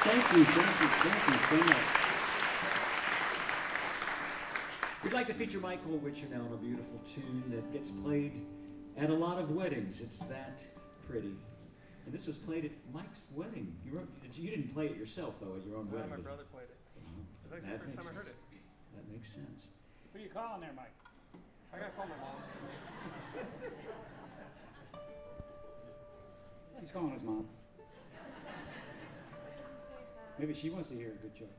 Thank you so much. We'd like to feature Michael Wichita on a beautiful tune that gets played at a lot of weddings. It's that pretty. And this was played at Mike's wedding. You didn't play it yourself, though, at your own wedding. My brother played it. It was actually the first time I heard it. That makes sense. Who are you calling there, Mike? I gotta call my mom. He's calling his mom. Maybe she wants to hear a good joke.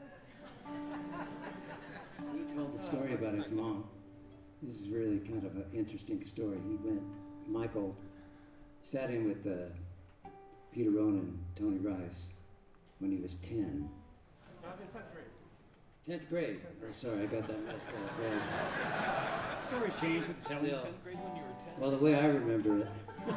He told the story about his mom. This is really kind of an interesting story. Michael sat in with Peter Ronan, Tony Rice, when he was 10. I was in 10th grade. 10th grade. Oh, sorry, I got that messed up. Yeah. Stories change with the telling. Still. 10th grade when you were 10? Well, the way I remember it,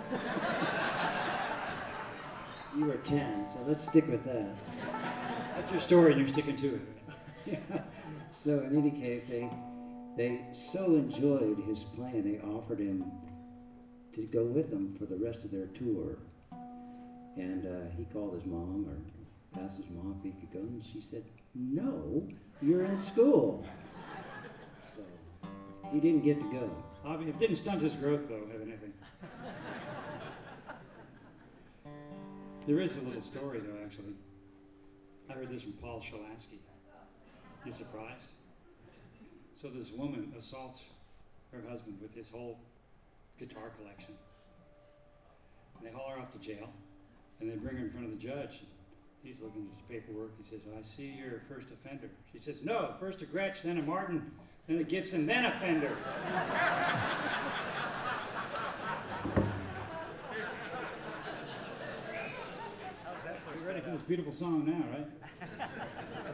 you were 10, so let's stick with that. That's your story and you're sticking to it. Yeah. So in any case, they so enjoyed his playing, they offered him to go with them for the rest of their tour. And he called his mom or asked his mom if he could go, and she said, "No, you're in school." So he didn't get to go. I mean, it didn't stunt his growth, though, have anything. There is a little story, though, actually. I heard this from Paul Shalansky. You surprised? So this woman assaults her husband with his whole guitar collection. And they haul her off to jail, and they bring her in front of the judge. He's looking at his paperwork. He says, "I see you're a first offender." She says, "No, first a Gretsch, then a Martin, then a Gibson, then a Fender." You're ready for this beautiful song now, right?